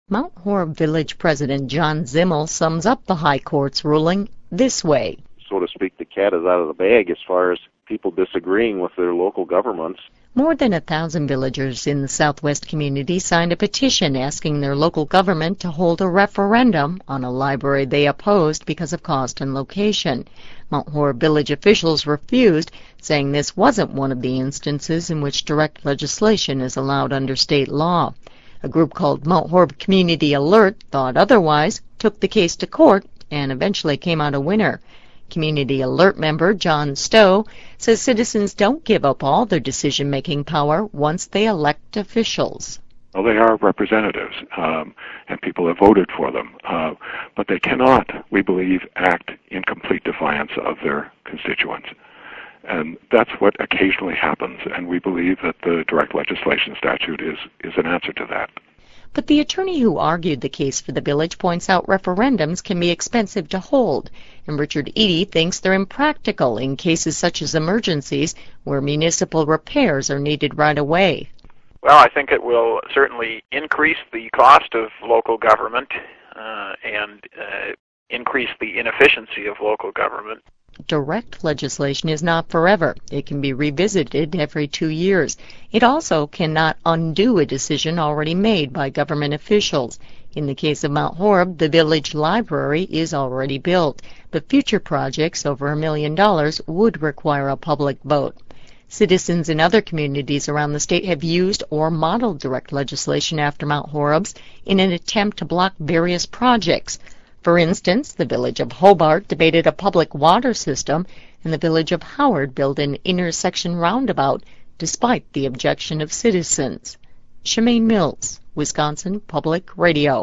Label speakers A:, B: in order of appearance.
A: Mount Horeb Village President John Zimmel sums up the High Court's ruling this way.
B: So to speak, the cat is out of the bag as far as people disagreeing with their local governments.
A: More than 1,000 villagers in the Southwest community signed a petition asking their local government to hold a referendum on a library they opposed because of cost and location. Mount Horeb Village officials refused, saying this wasn't one of the instances in which direct legislation is allowed under state law. A group called Mount Horeb Community Alert thought otherwise, took the case to court, and eventually came out a winner. Community Alert member John Stowe says citizens don't give up all their decision-making power once they elect officials.
C: Well, they are representatives, and people have voted for them, but they cannot, we believe, act in complete defiance of their constituents. And that's what occasionally happens, and we believe that the direct legislation statute is an answer to that.
A: But the attorney who argued the case for the village points out referendums can be expensive to hold, and Richard Eady thinks they're impractical in cases such as emergencies where municipal repairs are needed right away.
D: Well, I think it will certainly increase the cost of local government and increase the inefficiency of local government.
A: Direct legislation is not forever. It can be revisited every 2 years. It also cannot undo a decision already made by government officials. In the case of Mount Horeb, the village library is already built, but future projects over $1 million would require a public vote. Citizens in other communities around the state have used or modeled direct legislation after Mount Horeb's in an attempt to block various projects. For instance, the village of Hobart debated a public water system, and the village of Howard built an intersection roundabout, despite the objection of citizens. Shemaine Mills, Wisconsin Public Radio.